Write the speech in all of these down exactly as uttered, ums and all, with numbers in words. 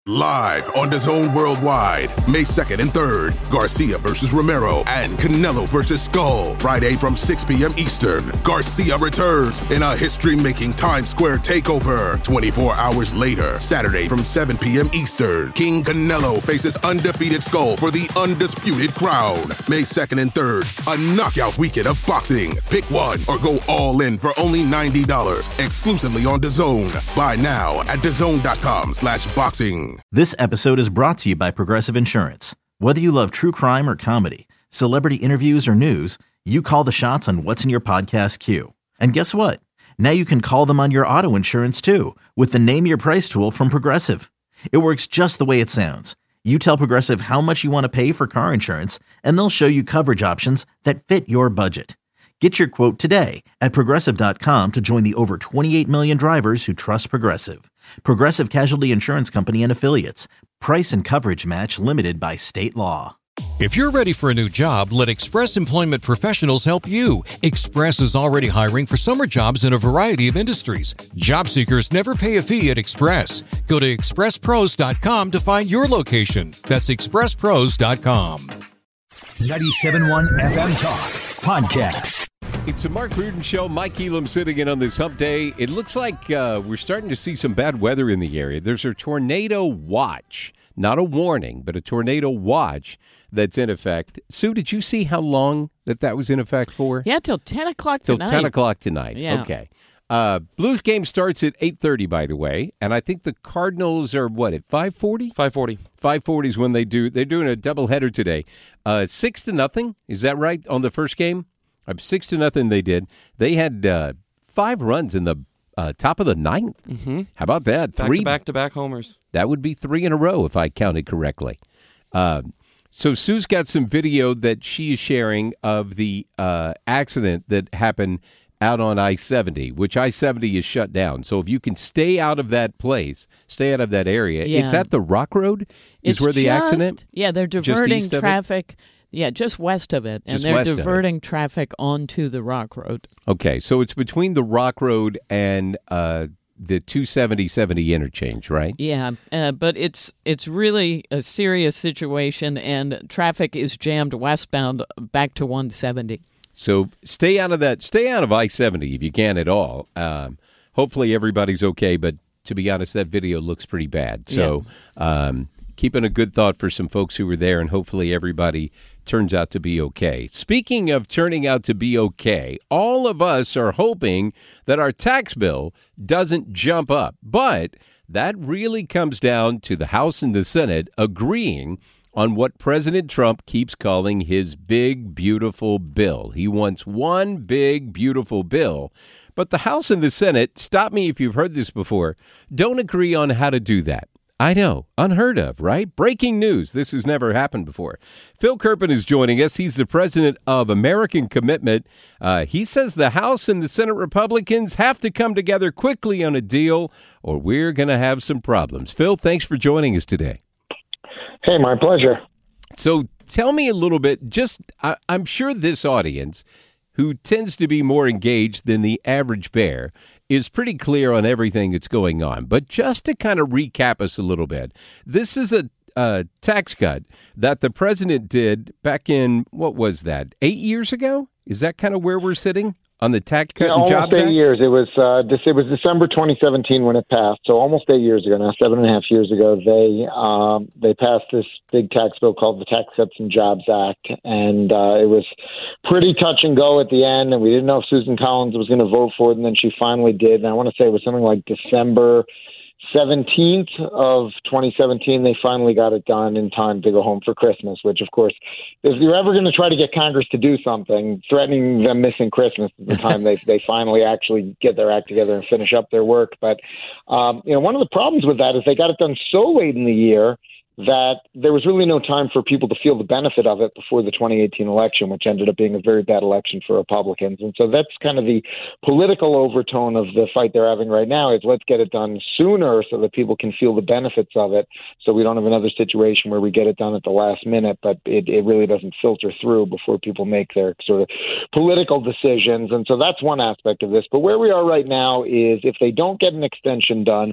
Live on DAZN Worldwide, May second and third, Garcia versus Romero and Canelo versus Skull. Friday from six p.m. Eastern, Garcia returns in a history-making Times Square takeover. twenty-four hours later, Saturday from seven p.m. Eastern, King Canelo faces undefeated Skull for the undisputed crown. May second and third, a knockout weekend of boxing. Pick one or go all in for only ninety dollars, exclusively on DAZN. Buy now at DAZN.com slash boxing. This episode is brought to you by Progressive Insurance. Whether you love true crime or comedy, celebrity interviews or news, you call the shots on what's in your podcast queue. And guess what? Now you can call them on your auto insurance too with the Name Your Price tool from Progressive. It works just the way it sounds. You tell Progressive how much you want to pay for car insurance, and they'll show you coverage options that fit your budget. Get your quote today at Progressive dot com to join the over twenty-eight million drivers who trust Progressive. Progressive Casualty Insurance Company and Affiliates. Price and coverage match limited by state law. If you're ready for a new job, let Express Employment Professionals help you. Express is already hiring for summer jobs in a variety of industries. Job seekers never pay a fee at Express. Go to express pros dot com to find your location. That's express pros dot com. ninety-seven point one F M Talk Podcast. It's the Mark Reardon Show. Mike Elam sitting in on this hump day. It looks like uh, we're starting to see some bad weather in the area. There's a tornado watch, not a warning, but a tornado watch that's in effect. Sue, did you see how long that that was in effect for? Yeah, till ten o'clock till tonight. Till ten o'clock tonight. Yeah. Okay. Uh, Blues game starts at eight thirty, by the way, and I think the Cardinals are, what, at five forty? five forty. five forty is when they do. They're doing a doubleheader today. Uh, six to nothing, is that right, on the first game? Uh, six to nothing they did. They had uh, five runs in the uh, top of the ninth. Mm-hmm. How about that? Back three to back-to-back homers. That would be three in a row if I counted correctly. Uh, so Sue's got some video that she is sharing of the uh, accident that happened out on I seventy, which I seventy is shut down. So if you can stay out of that place, stay out of that area. Yeah. It's at the Rock Road is It's where the just, accident? Yeah, they're diverting east of it? traffic. Yeah, just west of it. And Just they're west of it. diverting traffic onto the Rock Road. Okay, so it's between the Rock Road and uh, the two seventy seventy interchange, right? Yeah, uh, but it's it's really a serious situation, and traffic is jammed westbound back to one seventy. So stay out of that. Stay out of I seventy if you can at all. Um, hopefully everybody's okay, but to be honest, that video looks pretty bad. So um, keeping a good thought for some folks who were there, and hopefully everybody turns out to be okay. Speaking of turning out to be okay, all of us are hoping that our tax bill doesn't jump up. But that really comes down to the House and the Senate agreeing on what President Trump keeps calling his big, beautiful bill. He wants one big, beautiful bill. But the House and the Senate, stop me if you've heard this before, don't agree on how to do that. I know, unheard of, right? Breaking news. This has never happened before. Phil Kerpen is joining us. He's the president of American Commitment. Uh, he says the House and the Senate Republicans have to come together quickly on a deal, or we're going to have some problems. Phil, thanks for joining us today. Hey, my pleasure. So tell me a little bit, just I, I'm sure this audience, who tends to be more engaged than the average bear, is pretty clear on everything that's going on. But just to kind of recap us a little bit, this is a, a tax cut that the president did back in, what was that, eight years ago? Is that kind of where we're sitting on the Tax Cut yeah, and almost Jobs eight Act? years. It was uh, this, it was December twenty seventeen when it passed. So almost eight years ago now, seven and a half years ago, they um, they passed this big tax bill called the Tax Cuts and Jobs Act, and uh, it was pretty touch and go at the end. And we didn't know if Susan Collins was going to vote for it, and then she finally did. And I want to say it was something like December seventeenth of twenty seventeen, they finally got it done in time to go home for Christmas, which, of course, if you're ever going to try to get Congress to do something, threatening them missing Christmas is the time they they finally actually get their act together and finish up their work. But, um, you know, one of the problems with that is they got it done so late in the year that there was really no time for people to feel the benefit of it before the twenty eighteen election, which ended up being a very bad election for Republicans. And so that's kind of the political overtone of the fight they're having right now is let's get it done sooner so that people can feel the benefits of it, so we don't have another situation where we get it done at the last minute, but it, it really doesn't filter through before people make their sort of political decisions. And so that's one aspect of this. But where we are right now is if they don't get an extension done,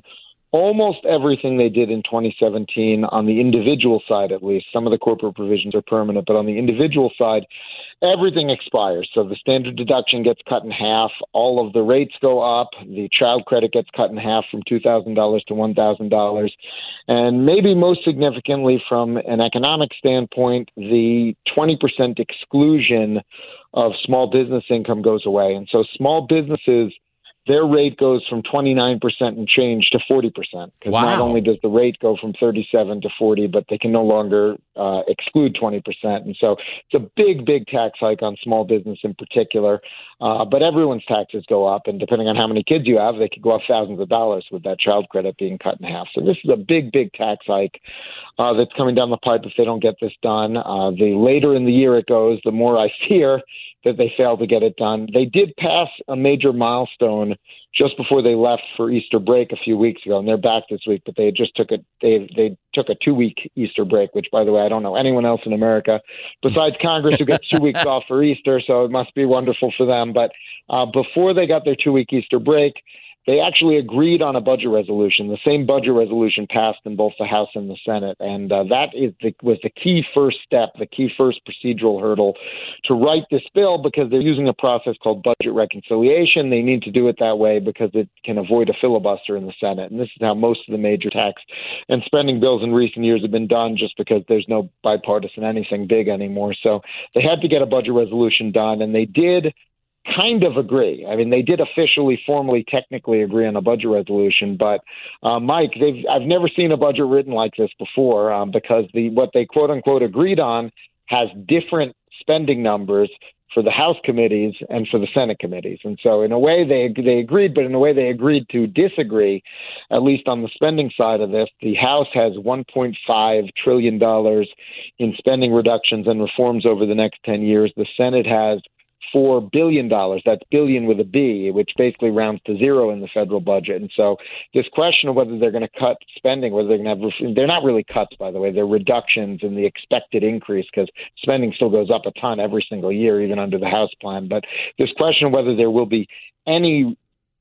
almost everything they did in twenty seventeen on the individual side, at least. Some of the corporate provisions are permanent, but on the individual side, everything expires. So the standard deduction gets cut in half. All of the rates go up. The child credit gets cut in half from two thousand dollars to one thousand dollars. And maybe most significantly from an economic standpoint, the twenty percent exclusion of small business income goes away. And so small businesses, their rate goes from twenty-nine percent and change to forty percent. Because wow. Not only does the rate go from thirty-seven to forty, but they can no longer uh, exclude twenty percent. And so it's a big, big tax hike on small business in particular. Uh, but everyone's taxes go up. And depending on how many kids you have, they could go up thousands of dollars with that child credit being cut in half. So this is a big, big tax hike uh, that's coming down the pipe if they don't get this done. Uh, the later in the year it goes, the more I fear that they fail to get it done. They did pass a major milestone just before they left for Easter break a few weeks ago, and they're back this week, but they just took a they they took a two-week Easter break, which, by the way, I don't know anyone else in America besides Congress who gets two weeks off for Easter, so it must be wonderful for them. But uh, before they got their two-week Easter break, they actually agreed on a budget resolution. The same budget resolution passed in both the House and the Senate, and uh, that is the, was the key first step, the key first procedural hurdle to write this bill, because they're using a process called budget reconciliation. They need to do it that way because it can avoid a filibuster in the Senate, and this is how most of the major tax and spending bills in recent years have been done, just because there's no bipartisan anything big anymore. So they had to get a budget resolution done, and they did kind of agree. I mean, they did officially, formally, technically agree on a budget resolution. But, uh, Mike, they've, I've never seen a budget written like this before um, because the what they quote unquote agreed on has different spending numbers for the House committees and for the Senate committees. And so in a way they they agreed, but in a way they agreed to disagree, at least on the spending side of this. The House has one point five trillion dollars in spending reductions and reforms over the next ten years. The Senate has four billion dollars. That's billion with a B, which basically rounds to zero in the federal budget. And so this question of whether they're going to cut spending, whether they're going to have, they're not really cuts, by the way, they're reductions in the expected increase, because spending still goes up a ton every single year, even under the House plan. But this question of whether there will be any,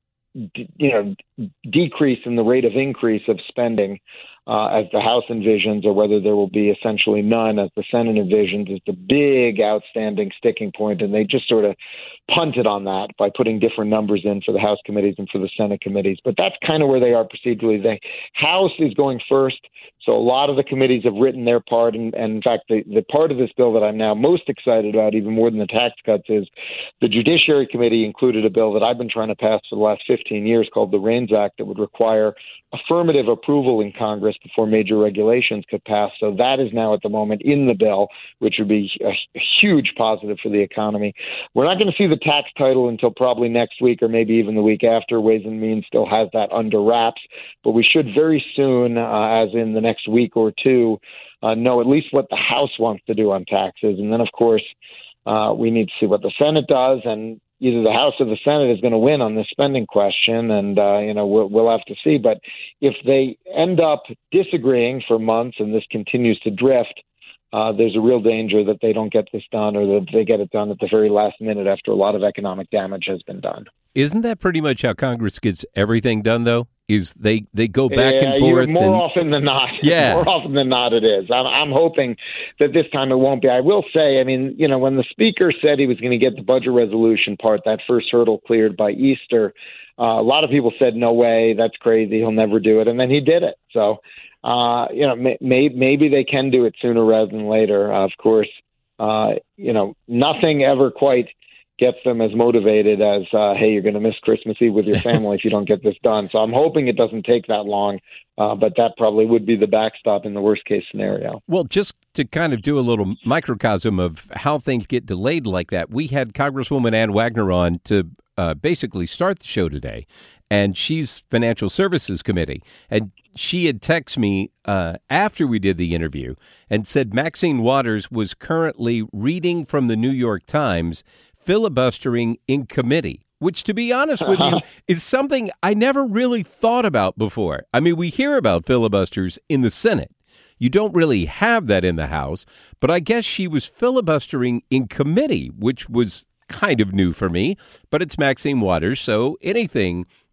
you know, decrease in the rate of increase of spending Uh, as the House envisions, or whether there will be essentially none as the Senate envisions, is the big outstanding sticking point. And they just sort of punted on that by putting different numbers in for the House committees and for the Senate committees. But that's kind of where they are procedurally. The House is going first. So a lot of the committees have written their part. And, and in fact, the, the part of this bill that I'm now most excited about, even more than the tax cuts, is the Judiciary Committee included a bill that I've been trying to pass for the last fifteen years called the REINS Act that would require affirmative approval in Congress before major regulations could pass. So that is now at the moment in the bill, which would be a, a huge positive for the economy. We're not going to see the tax title until probably next week or maybe even the week after. Ways and Means still has that under wraps, but we should very soon, uh, as in the next week or two, uh, know at least what the House wants to do on taxes. And then, of course, uh, we need to see what the Senate does, and either the House or the Senate is going to win on this spending question, and uh, you know we'll, we'll have to see. But if they end up disagreeing for months and this continues to drift, uh, there's a real danger that they don't get this done, or that they get it done at the very last minute after a lot of economic damage has been done. Isn't that pretty much how Congress gets everything done, though? Is they, they go back yeah, and forth? More and, often than not. Yeah. More often than not it is. I'm, I'm hoping that this time it won't be. I will say, I mean, you know, when the Speaker said he was going to get the budget resolution part, that first hurdle cleared by Easter, uh, a lot of people said, no way, that's crazy, he'll never do it. And then he did it. So, uh, you know, may, may, maybe they can do it sooner rather than later. Uh, of course, uh, you know, nothing ever quite gets them as motivated as, uh, hey, you're going to miss Christmas Eve with your family if you don't get this done. So I'm hoping it doesn't take that long, uh, but that probably would be the backstop in the worst case scenario. Well, just to kind of do a little microcosm of how things get delayed like that, we had Congresswoman Ann Wagner on to uh, basically start the show today, and she's Financial Services Committee, and she had texted me uh, after we did the interview and said Maxine Waters was currently reading from the New York Times filibustering in committee, which, to be honest with you, is something I never really thought about before. I mean, we hear about filibusters in the Senate. You don't really have that in the House, but I guess she was filibustering in committee, which was kind of new for me, but it's Maxine Waters, so anything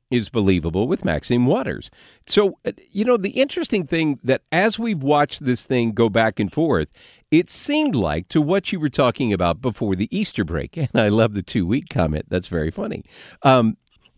is believable with Maxine Waters. So, you know, the interesting thing that as we've watched this thing go back and forth, it seemed like to what you were talking about before the Easter break, and I love the two-week comment. That's very funny. Um,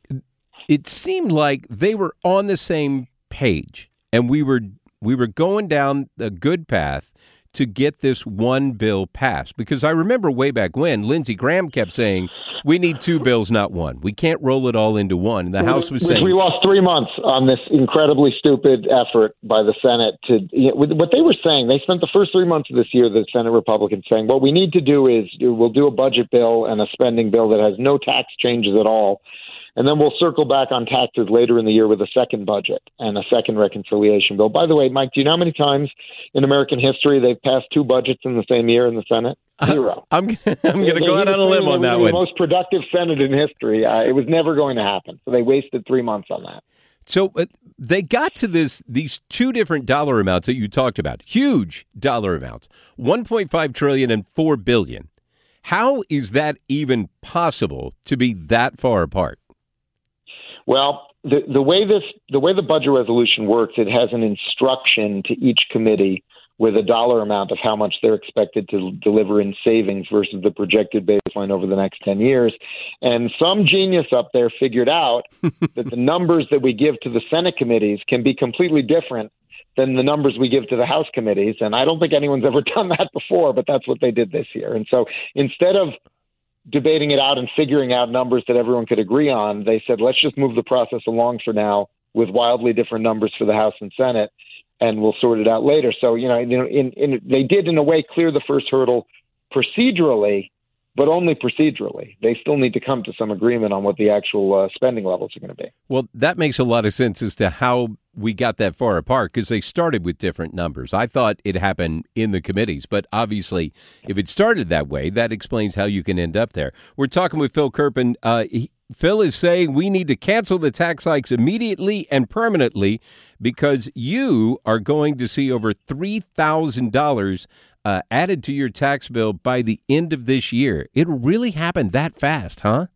it seemed like they were on the same page, and we were we were going down a good path to get this one bill passed. Because I remember way back when Lindsey Graham kept saying, we need two bills, not one. We can't roll it all into one. And the House was saying... We lost three months on this incredibly stupid effort by the Senate to... You know, what they were saying, they spent the first three months of this year, the Senate Republicans saying, what we need to do is we'll do a budget bill and a spending bill that has no tax changes at all. And then we'll circle back on taxes later in the year with a second budget and a second reconciliation bill. By the way, Mike, do you know how many times in American history they've passed two budgets in the same year in the Senate? Zero. I'm, I'm going to go out on a limb on that one. The most productive Senate in history. Uh, it was never going to happen. So they wasted three months on that. So uh, they got to this these two different dollar amounts that you talked about, huge dollar amounts, one point five trillion dollars and four billion dollars. How is that even possible to be that far apart? Well, the, the way this, the way the budget resolution works, it has an instruction to each committee with a dollar amount of how much they're expected to deliver in savings versus the projected baseline over the next ten years. And some genius up there figured out that the numbers that we give to the Senate committees can be completely different than the numbers we give to the House committees. And I don't think anyone's ever done that before, but that's what they did this year. And so instead of debating it out and figuring out numbers that everyone could agree on, they said, let's just move the process along for now with wildly different numbers for the House and Senate, and we'll sort it out later. So, you know, you know, in, in, they did, in a way, clear the first hurdle procedurally, but only procedurally. They still need to come to some agreement on what the actual uh, spending levels are going to be. Well, that makes a lot of sense as to how we got that far apart, because they started with different numbers. I thought it happened in the committees, but obviously if it started that way, that explains how you can end up there. We're talking with Phil Kerpen. Uh, he, Phil is saying we need to cancel the tax hikes immediately and permanently because you are going to see over three thousand dollars uh, added to your tax bill by the end of this year. It really happened that fast, huh?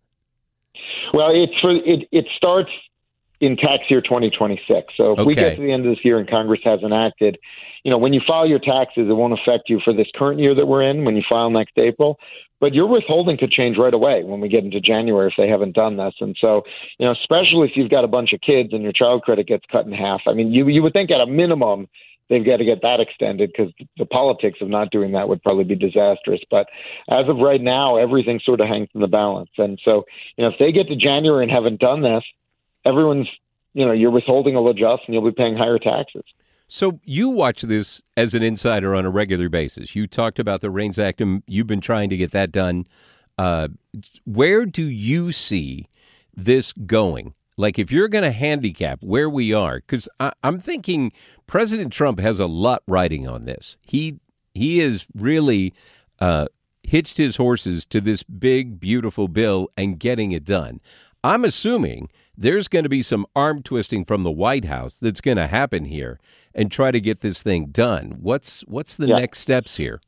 Well, it's for, it, it starts in tax year twenty twenty-six. So if Okay. we get to the end of this year and Congress hasn't acted, you know, when you file your taxes, it won't affect you for this current year that we're in when you file next April. But your withholding could change right away when we get into January if they haven't done this. And so, you know, especially if you've got a bunch of kids and your child credit gets cut in half, I mean, you you would think at a minimum they've got to get that extended because the politics of not doing that would probably be disastrous. But as of right now, everything sort of hangs in the balance. And so, you know, if they get to January and haven't done this, everyone's, you know, your withholding will adjust and you'll be paying higher taxes. So you watch this as an insider on a regular basis. You talked about the REINS Act, and you've been trying to get that done. Uh, where do you see this going? Like, if you're going to handicap where we are, because I'm thinking President Trump has a lot riding on this. He he has really uh, hitched his horses to this big, beautiful bill and getting it done. I'm assuming there's going to be some arm twisting from the White House that's going to happen here and try to get this thing done. What's what's the yeah. next steps here?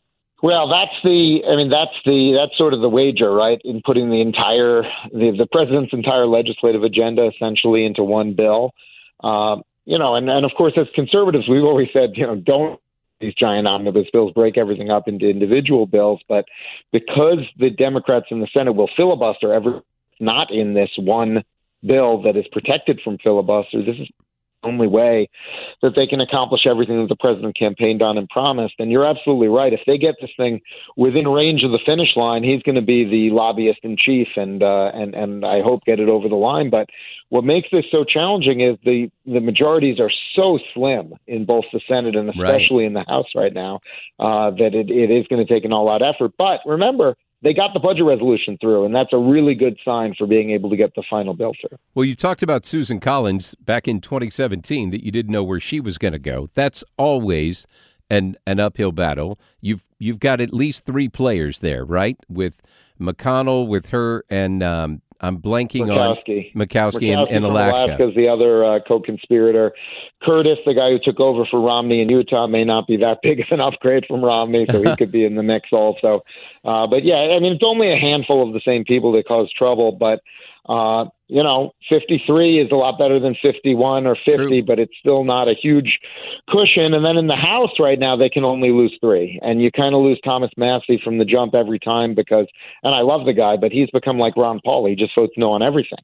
Well, that's the, I mean, that's the, that's sort of the wager, right? In putting the entire, the, the president's entire legislative agenda essentially into one bill. Um, you know, and, and of course, as conservatives, we've always said, you know, don't these giant omnibus bills break everything up into individual bills. But because the Democrats in the Senate will filibuster every, not in this one bill that is protected from filibuster, this is only way that they can accomplish everything that the president campaigned on and promised. And you're absolutely right. If they get this thing within range of the finish line, he's going to be the lobbyist in chief and uh, and and I hope get it over the line. But what makes this so challenging is the the majorities are so slim in both the Senate and especially right. in the House right now uh, that it, it is going to take an all-out effort. But remember, they got the budget resolution through, and that's a really good sign for being able to get the final bill through. Well, you talked about Susan Collins back in twenty seventeen, that you didn't know where she was going to go. That's always an an uphill battle. You've you've got at least three players there, right? With McConnell, with her, and um, I'm blanking Murkowski. on Murkowski in, in Alaska. Alaska is the other uh, co-conspirator. Curtis, the guy who took over for Romney in Utah, may not be that big of an upgrade from Romney, so he could be in the mix also. Uh, but yeah, I mean, it's only a handful of the same people that cause trouble. But Uh, you know, fifty-three is a lot better than fifty-one or fifty, True. But it's still not a huge cushion. And then in the House right now, they can only lose three. And you kind of lose Thomas Massie from the jump every time because, and I love the guy, but he's become like Ron Paul. He just votes no on everything.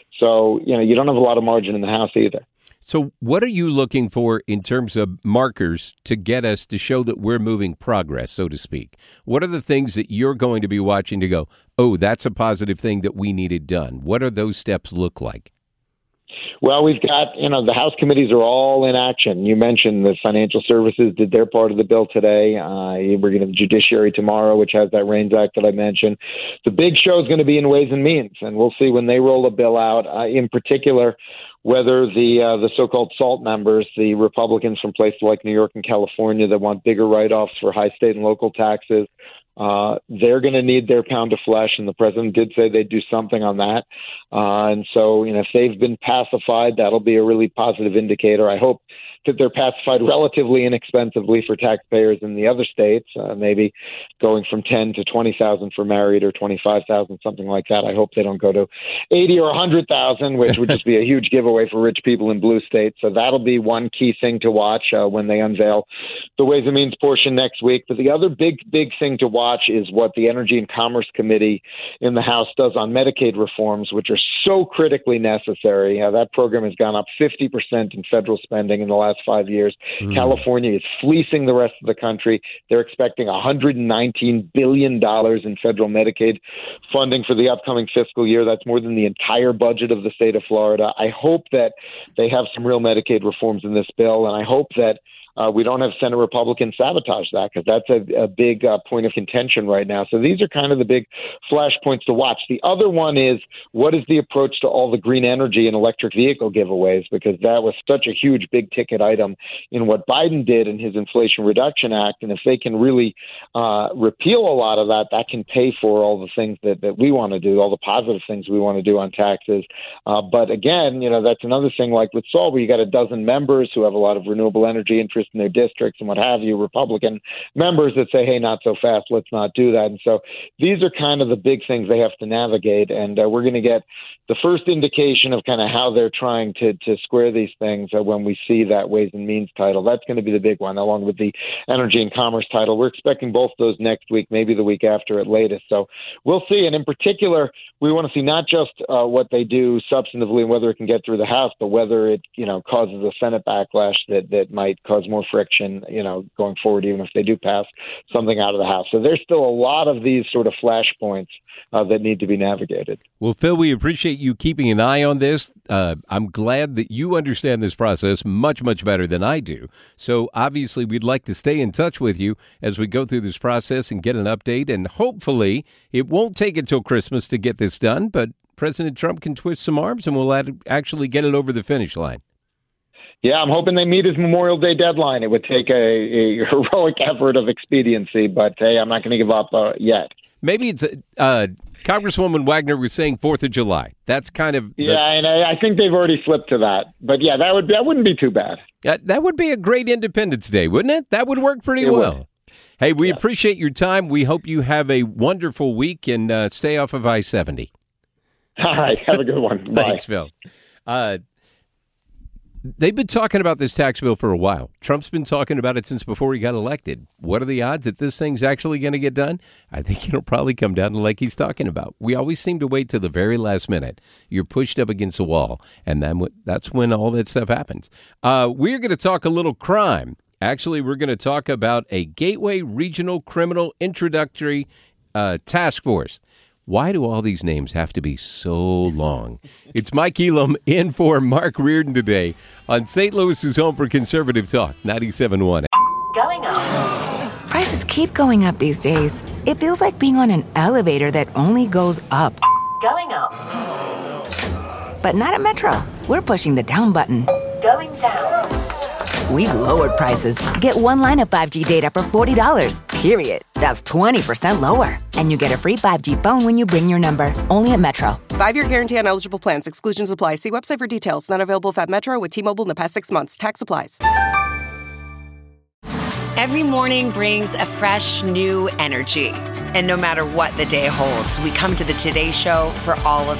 So, you know, you don't have a lot of margin in the House either. So what are you looking for in terms of markers to get us to show that we're moving progress, so to speak? What are the things that you're going to be watching to go, oh, that's a positive thing that we needed done? What do those steps look like? Well, we've got, you know, the House committees are all in action. You mentioned the financial services did their part of the bill today. Uh, we're going to have the Judiciary tomorrow, which has that REINS Act that I mentioned. The big show is going to be in Ways and Means, and we'll see when they roll a bill out, uh, in particular, whether the uh, the so-called SALT members, the Republicans from places like New York and California that want bigger write-offs for high state and local taxes, uh, they're going to need their pound of flesh, and the president did say they'd do something on that. Uh, and so, you know, if they've been pacified, that'll be a really positive indicator. I hope that they're pacified relatively inexpensively for taxpayers in the other states, uh, maybe going from ten to twenty thousand for married or twenty-five thousand, something like that. I hope they don't go to eighty or one hundred thousand, which would just be a huge giveaway for rich people in blue states. So that'll be one key thing to watch uh, when they unveil the Ways and Means portion next week. But the other big, big thing to watch is what the Energy and Commerce Committee in the House does on Medicaid reforms, which are so critically necessary. Uh, that program has gone up fifty percent in federal spending in the last five years. Mm. California is fleecing the rest of the country. They're expecting one hundred nineteen billion dollars in federal Medicaid funding for the upcoming fiscal year. That's more than the entire budget of the state of Florida. I hope that they have some real Medicaid reforms in this bill, and I hope that Uh, we don't have Senate Republicans sabotage that, because that's a, a big uh, point of contention right now. So these are kind of the big flashpoints to watch. The other one is, what is the approach to all the green energy and electric vehicle giveaways? Because that was such a huge big ticket item in what Biden did in his Inflation Reduction Act. And if they can really uh, repeal a lot of that, that can pay for all the things that, that we want to do, all the positive things we want to do on taxes. Uh, but again, you know, that's another thing like with SALT, where you got a dozen members who have a lot of renewable energy interest in their districts and what have you, Republican members that say, hey, not so fast, let's not do that. And so these are kind of the big things they have to navigate. And uh, we're going to get the first indication of kind of how they're trying to, to square these things uh, when we see that Ways and Means title. That's going to be the big one, along with the Energy and Commerce title. We're expecting both those next week, maybe the week after at latest. So we'll see. And in particular, we want to see not just uh, what they do substantively and whether it can get through the House, but whether it, you know, causes a Senate backlash that, that might cause more friction, you know, going forward, even if they do pass something out of the House. So there's still a lot of these sort of flashpoints uh, that need to be navigated. Well, Phil, we appreciate you keeping an eye on this. Uh, I'm glad that you understand this process much, much better than I do. So obviously, we'd like to stay in touch with you as we go through this process and get an update. And hopefully, it won't take until Christmas to get this done, but President Trump can twist some arms and we'll add, actually get it over the finish line. Yeah, I'm hoping they meet his Memorial Day deadline. It would take a, a heroic effort of expediency, but hey, I'm not going to give up uh, yet. Maybe it's uh, Congresswoman Wagner was saying Fourth of July. That's kind of the, yeah, and I, I think they've already slipped to that. But yeah, that would that wouldn't be too bad. Uh, that would be a great Independence Day, wouldn't it? That would work pretty it well. Would. Hey, we yeah. appreciate your time. We hope you have a wonderful week and uh, stay off of I seventy. All right, have a good one. Bye. Thanks, Phil. Uh, They've been talking about this tax bill for a while. Trump's been talking about it since before he got elected. What are the odds that this thing's actually going to get done? I think it'll probably come down to like he's talking about. We always seem to wait till the very last minute. You're pushed up against a wall, and then that's when all that stuff happens. Uh, we're going to talk a little crime. Actually, we're going to talk about a Gateway Regional Criminal Introductory uh, Task Force. Why do all these names have to be so long? It's Mike Elam in for Mark Reardon today on Saint Louis's home for conservative talk, ninety-seven point one. Going up. Prices keep going up these days. It feels like being on an elevator that only goes up. Going up. But not at Metro. We're pushing the down button. Going down. We've lowered prices. Get one line of five G data for forty dollars, period. That's twenty percent lower. And you get a free five G phone when you bring your number. Only at Metro. Five-year guarantee on eligible plans. Exclusions apply. See website for details. Not available at Metro with T-Mobile in the past six months. Tax applies. Every morning brings a fresh, new energy. And no matter what the day holds, we come to the Today Show for all of it.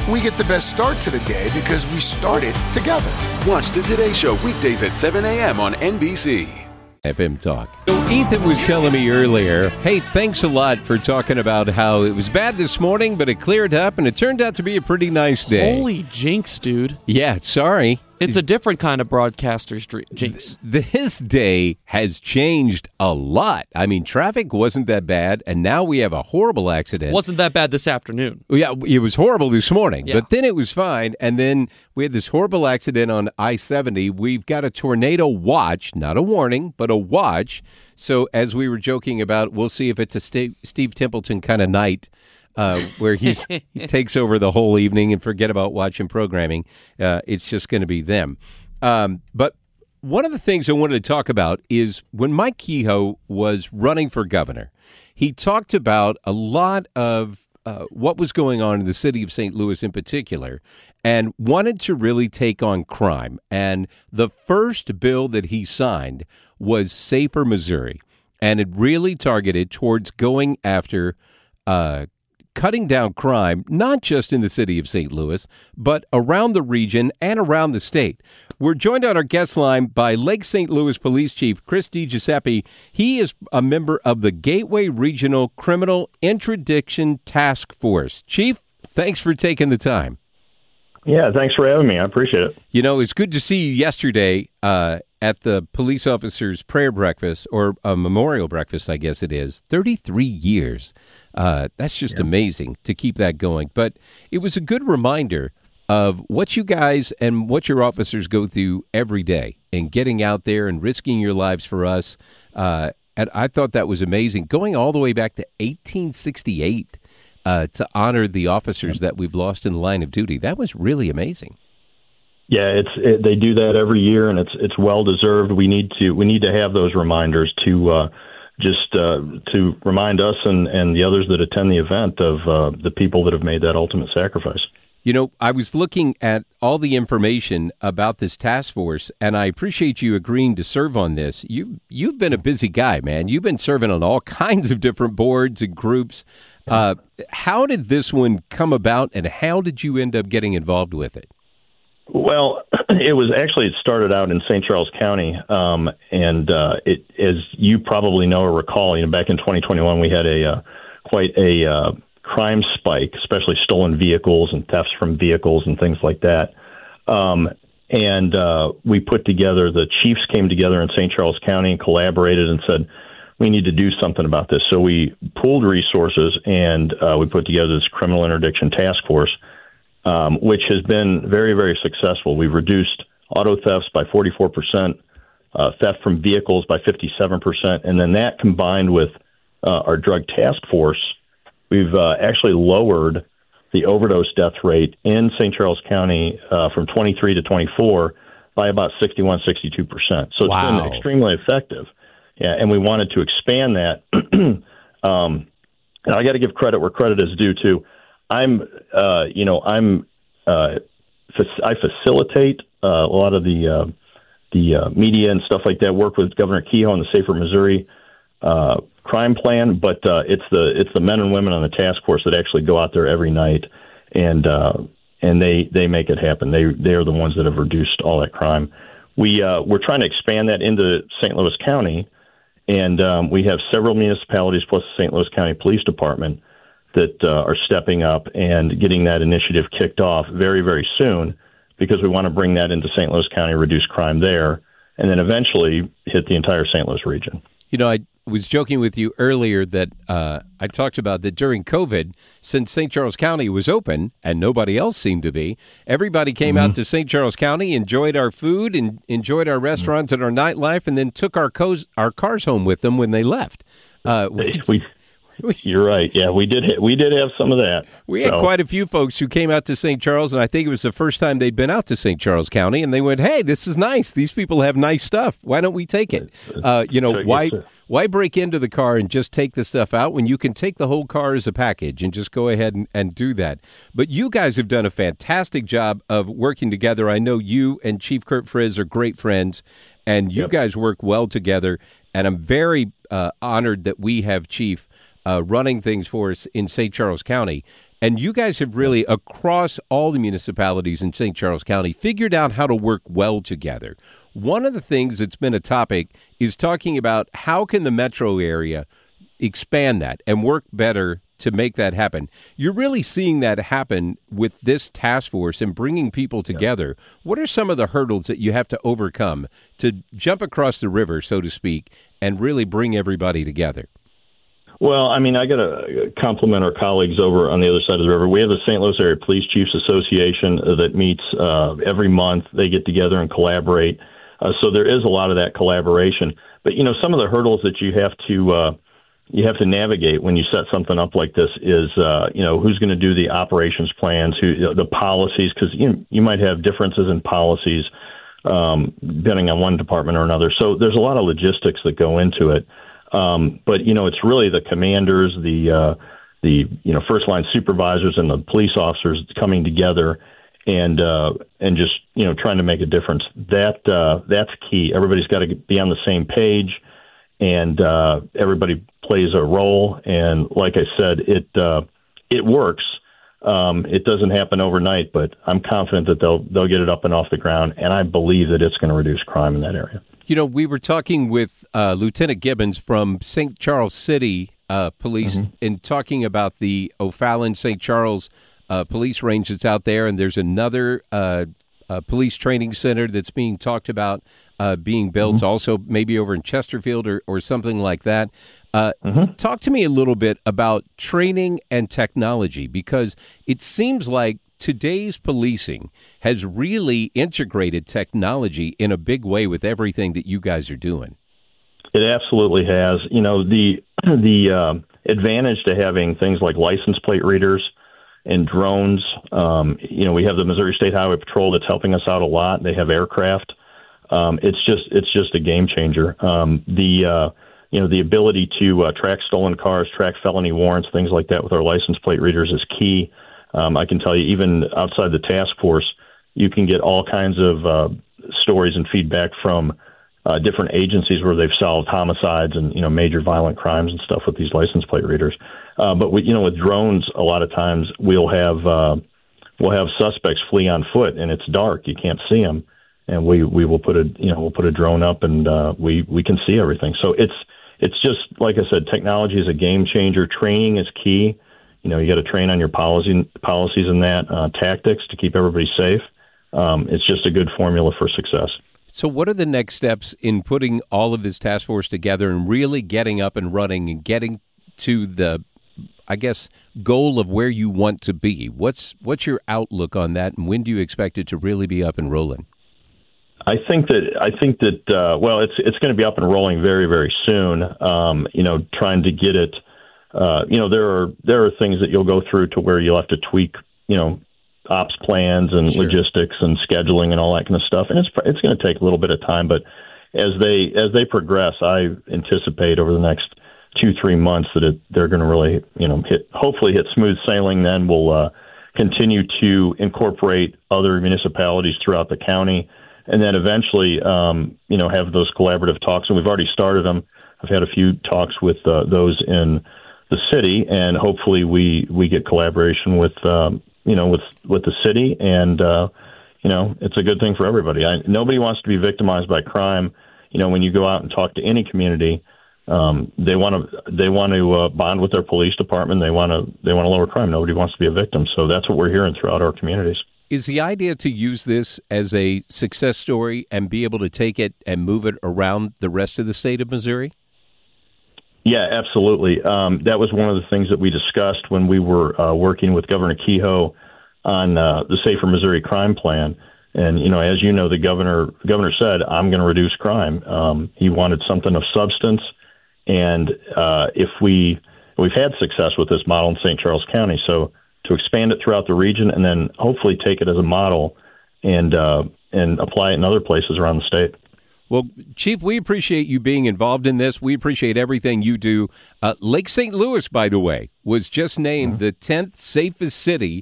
we get the best start to the day because we started together. Watch the Today Show weekdays at seven a.m. on N B C. F M Talk. So Ethan was telling me earlier, hey, thanks a lot for talking about how it was bad this morning, but it cleared up, and it turned out to be a pretty nice day. Holy jinx, dude. Yeah, sorry. It's a different kind of broadcaster's dr- jinx. This day has changed a lot. I mean, traffic wasn't that bad, and now we have a horrible accident. Wasn't that bad this afternoon. Yeah, it was horrible this morning, Yeah. but then it was fine, and then we had this horrible accident on I seventy. We've got a tornado watch, not a warning, but a watch. So as we were joking about, we'll see if it's a Steve, Steve Templeton kind of night. Uh, where he's, he takes over the whole evening and forget about watching programming. Uh, it's just going to be them. Um, but one of the things I wanted to talk about is when Mike Kehoe was running for governor, he talked about a lot of uh, what was going on in the city of Saint Louis in particular and wanted to really take on crime. And the first bill that he signed was Safer Missouri, and it really targeted towards going after uh cutting down crime, not just in the city of Saint Louis, but around the region and around the state. We're joined on our guest line by Lake Saint Louis Police Chief Chris DiGiuseppe. He is a member of the Gateway Regional Criminal Interdiction Task Force. Chief, thanks for taking the time. Yeah, thanks for having me. I appreciate it. You know, it's good to see you yesterday uh, at the police officers' prayer breakfast, or a memorial breakfast, I guess it is. thirty-three years. Uh, that's just yeah. amazing to keep that going. But it was a good reminder of what you guys and what your officers go through every day and getting out there and risking your lives for us. Uh, and I thought that was amazing. Going all the way back to eighteen sixty-eight uh, to honor the officers that we've lost in the line of duty. That was really amazing. Yeah, it's it, they do that every year, and it's it's well deserved. We need to we need to have those reminders to uh, just uh, to remind us and, and the others that attend the event of uh, the people that have made that ultimate sacrifice. You know, I was looking at all the information about this task force, and I appreciate you agreeing to serve on this. You you've been a busy guy, man. You've been serving on all kinds of different boards and groups. Uh, how did this one come about, and how did you end up getting involved with it? Well, it was actually, it started out in Saint Charles County, um, and uh, it, as you probably know or recall, you know, back in twenty twenty-one, we had a uh, quite a uh, crime spike, especially stolen vehicles and thefts from vehicles and things like that. Um, and uh, we put together, the chiefs came together in Saint Charles County and collaborated and said, we need to do something about this. So we pooled resources, and uh, we put together this criminal interdiction task force, Um, which has been very, very successful. We've reduced auto thefts by forty-four percent, uh, theft from vehicles by fifty-seven percent, and then that combined with uh, our drug task force, we've uh, actually lowered the overdose death rate in Saint Charles County uh, from twenty-three to twenty-four by about sixty-one, sixty-two percent. So it's wow. been extremely effective. Yeah, and we wanted to expand that. um, and I got to give credit where credit is due, too. I'm, uh, you know, I'm, uh, fac- I facilitate uh, a lot of the uh, the uh, media and stuff like that. Work with Governor Kehoe on the Safer Missouri uh, crime plan, but uh, it's the it's the men and women on the task force that actually go out there every night and uh, and they they make it happen. They they are the ones that have reduced all that crime. We uh, we're trying to expand that into Saint Louis County, and um, we have several municipalities plus the Saint Louis County Police Department that uh, are stepping up and getting that initiative kicked off very, very soon, because we want to bring that into Saint Louis County, reduce crime there, and then eventually hit the entire Saint Louis region. You know, I was joking with you earlier that uh, I talked about that during COVID, since Saint Charles County was open and nobody else seemed to be, everybody came mm-hmm. out to Saint Charles County, enjoyed our food and enjoyed our restaurants mm-hmm. and our nightlife, and then took our, co- our cars home with them when they left. Uh, we, we You're right. Yeah, we did. We did have some of that. We had so. quite a few folks who came out to Saint Charles, and I think it was the first time they'd been out to Saint Charles County, and they went, "Hey, this is nice. These people have nice stuff. Why don't we take it? Uh, you know, why why break into the car and just take the stuff out when you can take the whole car as a package and just go ahead and, and do that?" But you guys have done a fantastic job of working together. I know you and Chief Kurt Frizz are great friends, and you yep. guys work well together. And I'm very uh, honored that we have Chief Uh, running things for us in Saint Charles County. And you guys have really, across all the municipalities in Saint Charles County, figured out how to work well together. One of the things that's been a topic is talking about how can the metro area expand that and work better to make that happen. You're really seeing that happen with this task force and bringing people together. Yeah. What are some of the hurdles that you have to overcome to jump across the river, so to speak, and really bring everybody together? Well, I mean, I got to compliment our colleagues over on the other side of the river. We have the Saint Louis Area Police Chiefs Association that meets uh, every month. They get together and collaborate. Uh, so there is a lot of that collaboration. But, you know, some of the hurdles that you have to uh, you have to navigate when you set something up like this is, uh, you know, who's going to do the operations plans, who, you know, the policies, because you, you might have differences in policies um, depending on one department or another. So there's a lot of logistics that go into it. Um, but, you know, it's really the commanders, the, uh, the you know, first line supervisors and the police officers coming together and uh, and just, you know, trying to make a difference. That uh, that's key. Everybody's got to be on the same page, and uh, everybody plays a role. And like I said, it uh, it works. Um, it doesn't happen overnight, but I'm confident that they'll they'll get it up and off the ground, and I believe that it's going to reduce crime in that area. You know, we were talking with uh, Lieutenant Gibbons from Saint Charles City uh, Police mm-hmm. and talking about the O'Fallon Saint Charles uh, police range that's out there, and there's another uh, uh, police training center that's being talked about uh, being built, mm-hmm. also maybe over in Chesterfield or, or something like that. Uh, mm-hmm. Talk to me a little bit about training and technology, because it seems like today's policing has really integrated technology in a big way with everything that you guys are doing. It absolutely has. You know, the the uh, advantage to having things like license plate readers and drones, um, you know, we have the Missouri State Highway Patrol that's helping us out a lot. They have aircraft. Um, it's just it's just a game changer. Um, the uh, you know, the ability to uh, track stolen cars, track felony warrants, things like that with our license plate readers is key. Um, I can tell you, even outside the task force, you can get all kinds of uh, stories and feedback from uh, different agencies where they've solved homicides and, you know, major violent crimes and stuff with these license plate readers. Uh, but we, you know, with drones, a lot of times we'll have uh, we'll have suspects flee on foot, and it's dark, you can't see them, and we, we will put a you know we'll put a drone up, and uh, we we can see everything. So it's it's just like I said, technology is a game changer. Training is key. You know, you got to train on your policy policies and that uh, tactics to keep everybody safe. Um, it's just a good formula for success. So what are the next steps in putting all of this task force together and really getting up and running and getting to the, I guess, goal of where you want to be? What's what's your outlook on that, and when do you expect it to really be up and rolling? I think that I think that uh, well, it's it's going to be up and rolling very, very soon. Um, you know, trying to get it. Uh, you know, there are there are things that you'll go through to where you'll have to tweak, you know, ops plans and sure. logistics and scheduling and all that kind of stuff. And it's it's going to take a little bit of time, but as they as they progress, I anticipate over the next two three months that it, they're going to really, you know, hit hopefully hit smooth sailing. Then we'll uh, continue to incorporate other municipalities throughout the county, and then eventually, um, you know, have those collaborative talks. And we've already started them. I've had a few talks with uh, those in the city, and hopefully we, we get collaboration with, um, you know, with, with the city. And, uh, you know, it's a good thing for everybody. I, nobody wants to be victimized by crime. You know, when you go out and talk to any community, um, they want to, they want to uh, bond with their police department. They want to, they want to lower crime. Nobody wants to be a victim. So that's what we're hearing throughout our communities. Is the idea to use this as a success story and be able to take it and move it around the rest of the state of Missouri? Yeah, absolutely. Um, that was one of the things that we discussed when we were uh, working with Governor Kehoe on uh, the Safer Missouri Crime Plan. And, you know, as you know, the governor the governor said, I'm going to reduce crime. Um, he wanted something of substance. And uh, if we, we've had success with this model in Saint Charles County, so to expand it throughout the region and then hopefully take it as a model and uh, and apply it in other places around the state. Well, Chief, we appreciate you being involved in this. We appreciate everything you do. Uh, Lake Saint Louis, by the way, was just named mm-hmm. the tenth safest city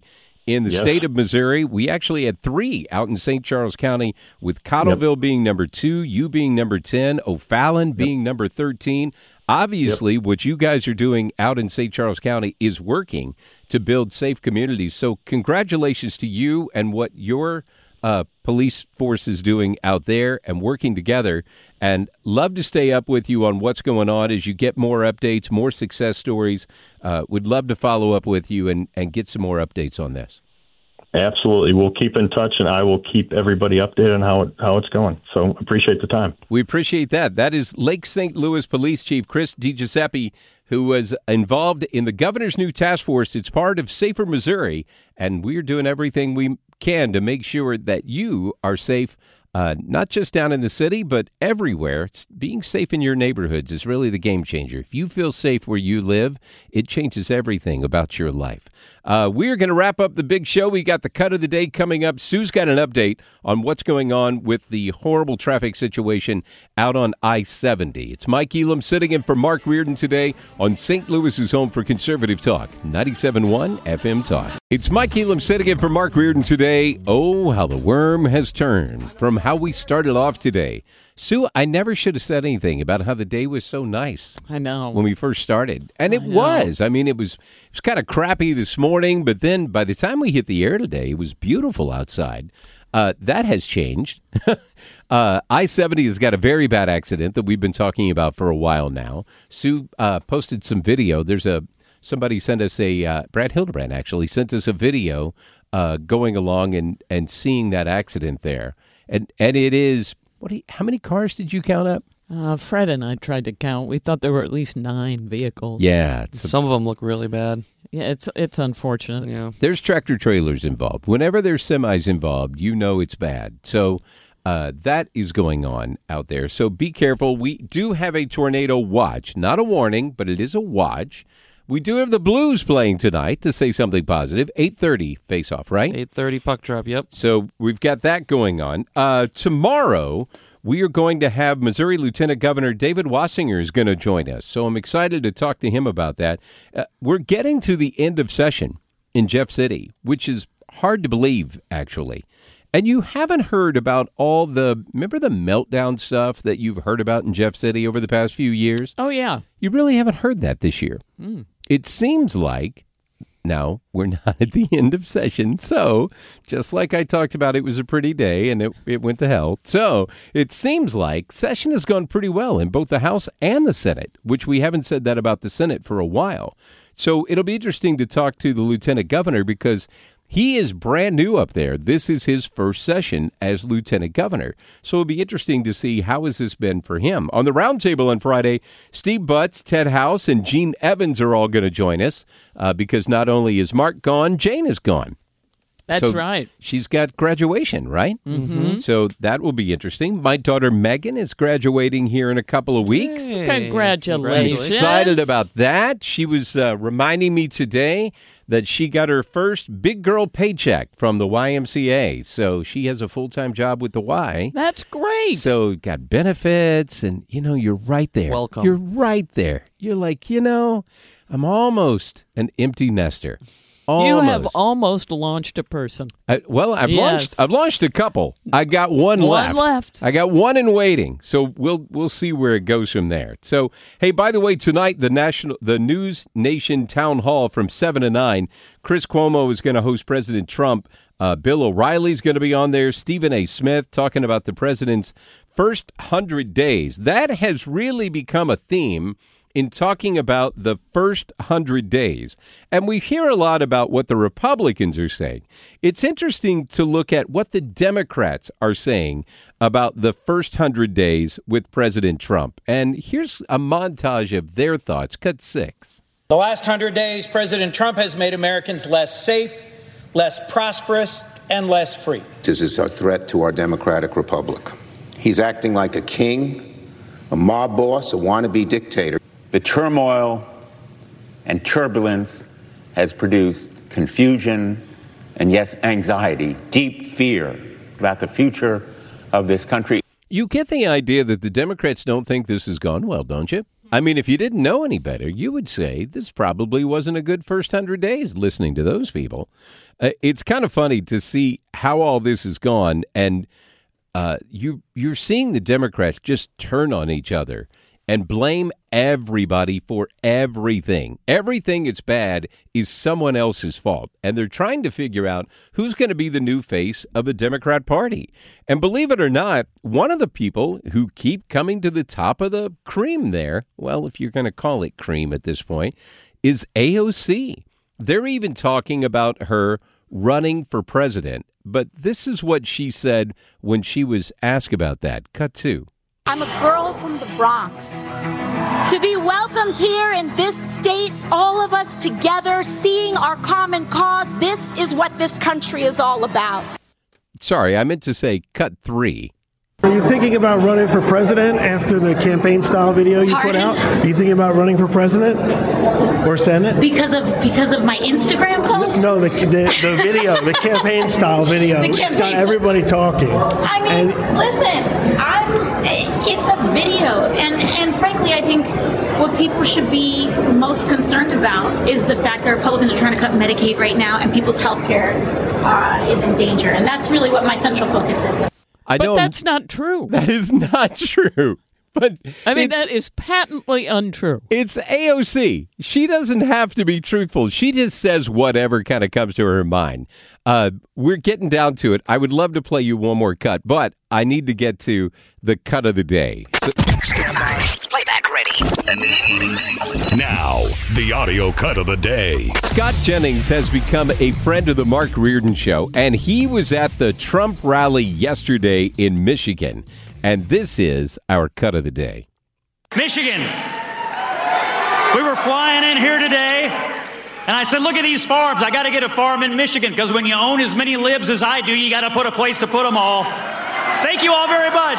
in the Yes. state of Missouri. We actually had three out in Saint Charles County, with Cottleville yep. being number two, you being number ten, O'Fallon yep. being number thirteen. Obviously, yep. what you guys are doing out in Saint Charles County is working to build safe communities. So congratulations to you and what your uh, police force is doing out there and working together. And love to stay up with you on what's going on as you get more updates, more success stories. Uh, would love to follow up with you and, and get some more updates on this. Absolutely. We'll keep in touch, and I will keep everybody updated on how it, how it's going. So appreciate the time. We appreciate that. That is Lake Saint Louis Police Chief Chris DiGiuseppe, who was involved in the governor's new task force. It's part of Safer Missouri, and we're doing everything we can to make sure that you are safe, uh, not just down in the city, but everywhere. It's being safe in your neighborhoods is really the game changer. If you feel safe where you live, it changes everything about your life. Uh, we're going to wrap up the big show. We got the cut of the day coming up. Sue's got an update on what's going on with the horrible traffic situation out on I seventy. It's Mike Elam sitting in for Mark Reardon today on Saint Louis's home for conservative talk, ninety-seven point one F M Talk. It's Mike Elam sitting in for Mark Reardon today. Oh, how the worm has turned from how we started off today. Sue, I never should have said anything about how the day was so nice. I know. When we first started. And it I was. I mean, it was it was kind of crappy this morning, but then by the time we hit the air today, it was beautiful outside. Uh, that has changed. uh, I seventy has got a very bad accident that we've been talking about for a while now. Sue uh, posted some video. There's a somebody sent us a, uh, Brad Hildebrand actually sent us a video uh, going along and, and seeing that accident there. And, and it is... What? Do you, how many cars did you count up? Uh, Fred and I tried to count. We thought there were at least nine vehicles. Yeah. Some of them look really bad. Yeah, it's it's unfortunate. Yeah. There's tractor trailers involved. Whenever there's semis involved, you know it's bad. So uh, that is going on out there. So be careful. We do have a tornado watch. Not a warning, but it is a watch. We do have the Blues playing tonight, to say something positive. eight thirty face-off, right? eight thirty puck drop, yep. So we've got that going on. Uh, tomorrow, we are going to have Missouri Lieutenant Governor David Wassinger is going to join us. So I'm excited to talk to him about that. Uh, we're getting to the end of session in Jeff City, which is hard to believe, actually. And you haven't heard about all the, remember the meltdown stuff that you've heard about in Jeff City over the past few years? Oh, yeah. You really haven't heard that this year. Mm. It seems like, now, we're not at the end of session, so just like I talked about, it was a pretty day and it, it went to hell. So it seems like session has gone pretty well in both the House and the Senate, which we haven't said that about the Senate for a while. So it'll be interesting to talk to the Lieutenant Governor because he is brand new up there. This is his first session as Lieutenant Governor. So it'll be interesting to see how has this been for him. On the roundtable on Friday, Steve Butts, Ted House, and Gene Evans are all going to join us uh, because not only is Mark gone, Jane is gone. That's so right. She's got graduation, right? Mm-hmm. So that will be interesting. My daughter Megan is graduating here in a couple of weeks. Hey, congratulations. I'm excited about that. She was uh, reminding me today that she got her first big girl paycheck from the Y M C A. So she has a full-time job with the Y. That's great. So got benefits, and, you know, you're right there. Welcome. You're right there. You're like, you know, I'm almost an empty nester. Almost. You have almost launched a person. I, well, I've yes. launched. I've launched a couple. I got one, one left. left. I got one in waiting. So we'll we'll see where it goes from there. So hey, by the way, tonight the national the News Nation Town Hall from seven to nine. Chris Cuomo is going to host President Trump. Uh, Bill O'Reilly's going to be on there. Stephen A. Smith talking about the president's first hundred days. That has really become a theme in talking about the first hundred days. And we hear a lot about what the Republicans are saying. It's interesting to look at what the Democrats are saying about the first hundred days with President Trump. And here's a montage of their thoughts. Cut six. The last hundred days, President Trump has made Americans less safe, less prosperous, and less free. This is a threat to our democratic republic. He's acting like a king, a mob boss, a wannabe dictator. The turmoil and turbulence has produced confusion and, yes, anxiety, deep fear about the future of this country. You get the idea that the Democrats don't think this has gone well, don't you? I mean, if you didn't know any better, you would say this probably wasn't a good first hundred days listening to those people. Uh, it's kind of funny to see how all this has gone, and uh, you, you're seeing the Democrats just turn on each other and blame everybody for everything. Everything that's bad is someone else's fault. And they're trying to figure out who's going to be the new face of a Democrat Party. And believe it or not, one of the people who keep coming to the top of the cream there, well, if you're going to call it cream at this point, is A O C. They're even talking about her running for president. But this is what she said when she was asked about that. Cut two. I'm a girl from the Bronx. To be welcomed here in this state, all of us together, seeing our common cause, this is what this country is all about. Sorry, I meant to say cut three. Are you thinking about running for president after the campaign-style video you Pardon? put out? Are you thinking about running for president or senate? Because of because of my Instagram post? No, the the, the video, the campaign-style video. The It's got campaign- everybody talking. I mean, And- listen, I'm, it's a video, and, and frankly, I think what people should be most concerned about is the fact that Republicans are trying to cut Medicaid right now, and people's health care uh, is in danger, and that's really what my central focus is. I but know that's not true. That is not true. But I mean, that is patently untrue. It's A O C. She doesn't have to be truthful. She just says whatever kind of comes to her mind. Uh, we're getting down to it. I would love to play you one more cut, but I need to get to the cut of the day. Stand by. Playback ready. Now, the audio cut of the day. Scott Jennings has become a friend of the Mark Reardon Show, and he was at the Trump rally yesterday in Michigan. And this is our cut of the day. Michigan. We were flying in here today, and I said, look at these farms. I got to get a farm in Michigan, because when you own as many libs as I do, you got to put a place to put them all. Thank you all very much.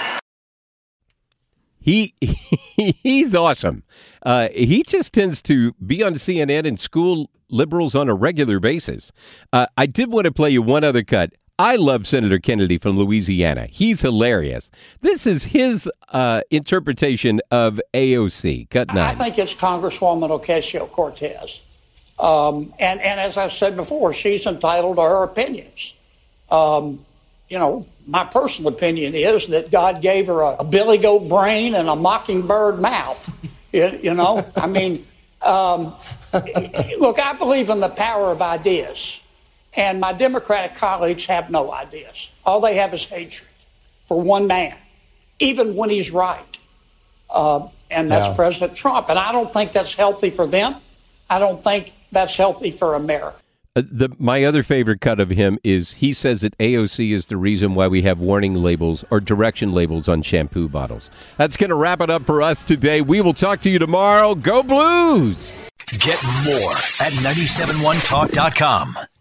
He, he he's awesome. Uh, he just tends to be on C N N and school liberals on a regular basis. Uh, I did want to play you one other cut. I love Senator Kennedy from Louisiana. He's hilarious. This is his uh, interpretation of A O C. Cut nine. I think it's Congresswoman Ocasio-Cortez. Um, and, and as I said before, she's entitled to her opinions. Um, you know, my personal opinion is that God gave her a, a billy goat brain and a mockingbird mouth. You, you know, I mean, um, look, I believe in the power of ideas. And my Democratic colleagues have no ideas. All they have is hatred for one man, even when he's right. Uh, and that's Yeah. President Trump. And I don't think that's healthy for them. I don't think that's healthy for America. Uh, the, my other favorite cut of him is he says that A O C is the reason why we have warning labels or direction labels on shampoo bottles. That's going to wrap it up for us today. We will talk to you tomorrow. Go Blues! Get more at nine seven one talk dot com.